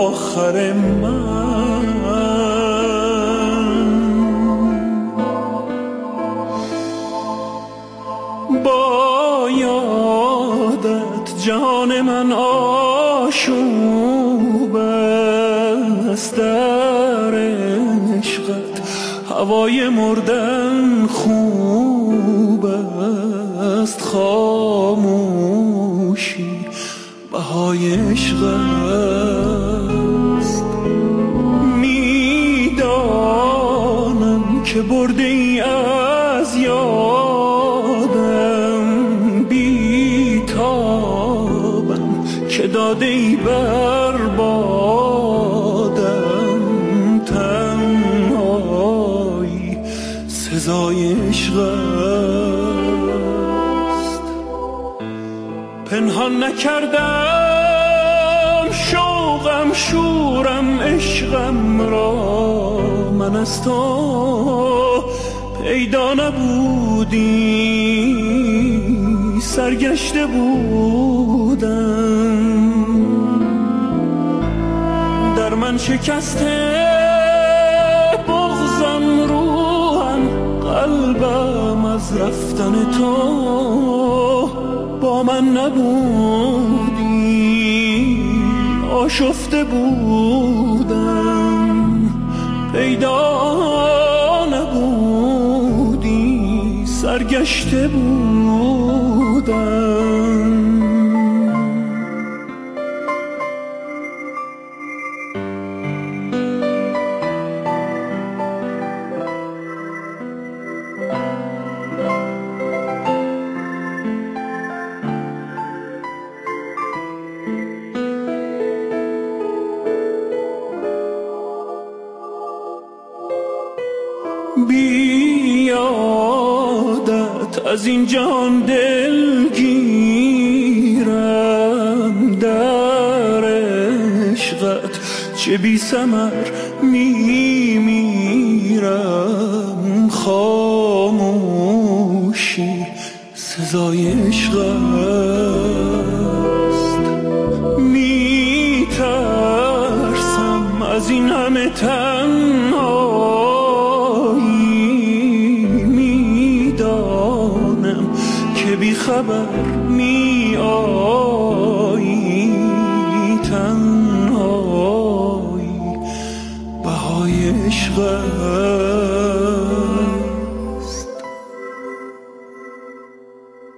آخر من. با یادت جان من آشوب است، در عشقت هوای مردن خوب است، خاموشی بهای عشق است. میدانم که برده ای از یادم، بیتابم که داده ای بر بادم، تنهایی سزای عشق است. پنهان نکردم شوقم شورم عشقم را، من از تو پیدا نبودی سرگشته بودم. در من شکسته بغضم روحم قلبم از رفتن تو، با من نبودی آشفته بودم، پیدا نبودی سرگشته بودم. بیادت از این جهان دلگیرم، در عشقت چه بی ثمر میمیرم، خاموشی سزای عشق است. میترسم از این همه بی خبر می آیی، تنهایی بهای عشق.